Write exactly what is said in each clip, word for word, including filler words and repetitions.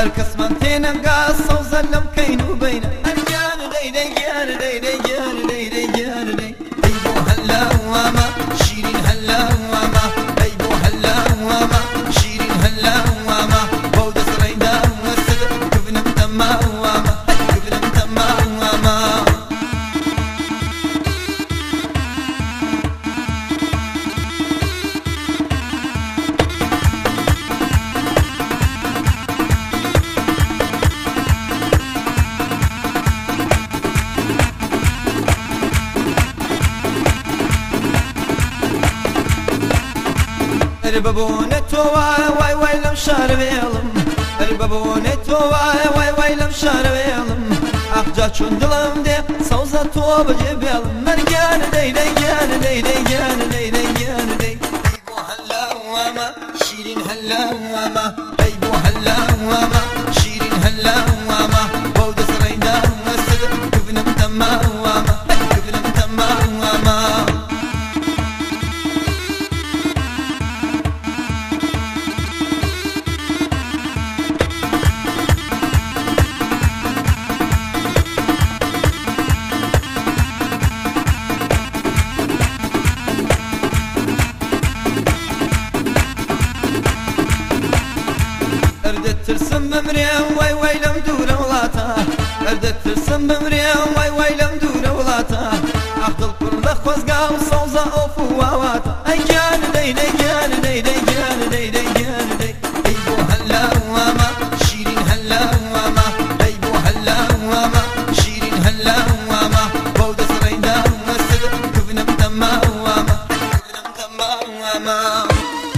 هالكس من تينم قاص وظلم كينو بين الجان دي دي جان دي دي جان دي دي جان دي ايبو هلا وما شيرين هلا وما ايبو هلا وما شيرين هلا وما بود سريدا وسد كفنم تما وما كفنم تما وما البابونتو واي واي واي لم شارب يلم البابونتو واي واي واي لم شارب يلم أخجا شندلم دي صوزة توب جبل مرجان دي دي جان دي دي جان دي دي جان دي ايبو هلا وما شيرين هلا وما ايبو هلا وما شيرين هلا وما بود سريدا وسد كفنم تما وما كفنم تما وما ترسم بمريم واي واي لم دور ولاتا اردت ترسم بمريم واي واي لم دور ولاتا اخذ الكل خوزقا وصوزا اوفو واواتا اي جان دي دي جان دي دي جان دي دي جان دي ايبو هلا وما شيرين هلا وما ايبو هلا وما شيرين هلا وما بود سريدا وسد كفنم تما وما كفنم تما وما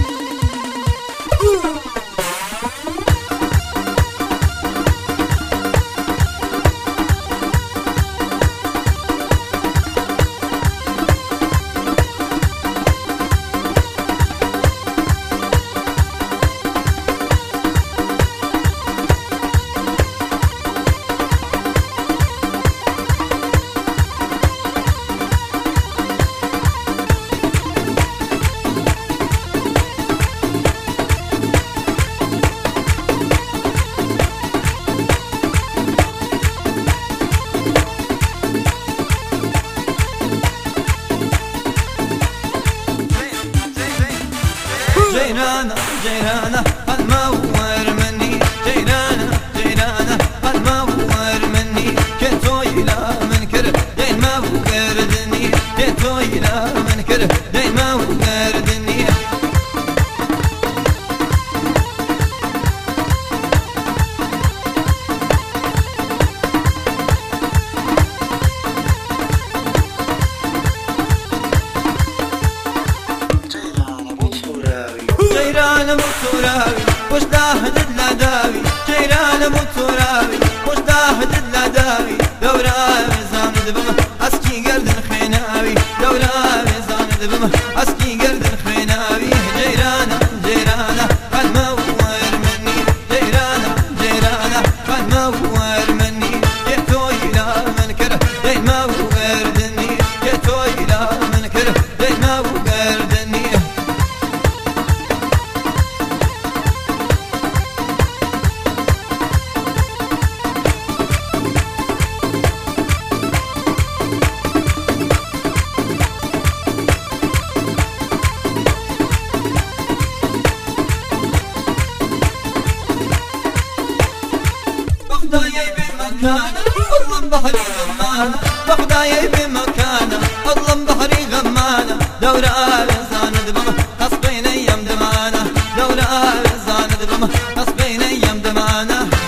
جيرانة جيرانة قد مور مني جيرانة جيرانة قد مور مني كنتو يلا منكر دين ما وقردني كنتو يلا منكر دين ما وقردني جيران متراوي وش داهد النداوي جيران متراوي وش داهد النداوي دورا ميزان دبم اسكي قرد الخيناوي دورا ميزان دبم اسكي قرد الخيناوي جيران جيران قد مور مني جيران جيران قد مور مني يتو الى منكر دين ما وردني يتو الى منكر دين ما وردني بخدايا بمكانه اظلم بحري غمانه بخدايا بمكانه اظلم بحري غمانه دورة لسان دبمه قصبين ايام دمانه دورة لسان دبمه قصبين ايام دمانه